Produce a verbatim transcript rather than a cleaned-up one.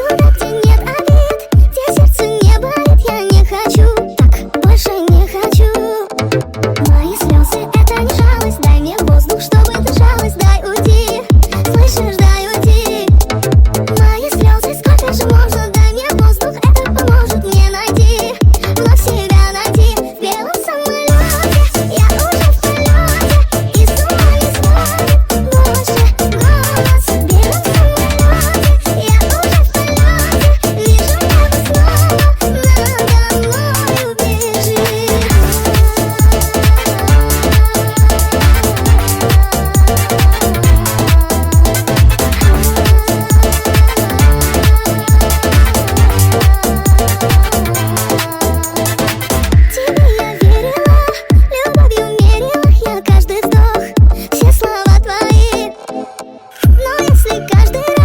Туда, где нет обид, где сердце не болит. Я не хочу, так больше не хочу. Мои слезы — это не жалость. Дай мне воздух, чтобы дышалось. Дай уйти, слышишь, дай уйти. Мои слезы, сколько же можно? Дай мне воздух, это поможет мне найти, вновь себя найти. В белом самолете я уже в полете, и с ума не сводит больше голос. В белом самолете я уже в полете, вижу небо снова, надо мною бежит. Тебе я верила, любовью мерила я каждый вздох, все слова твои. Но если каждый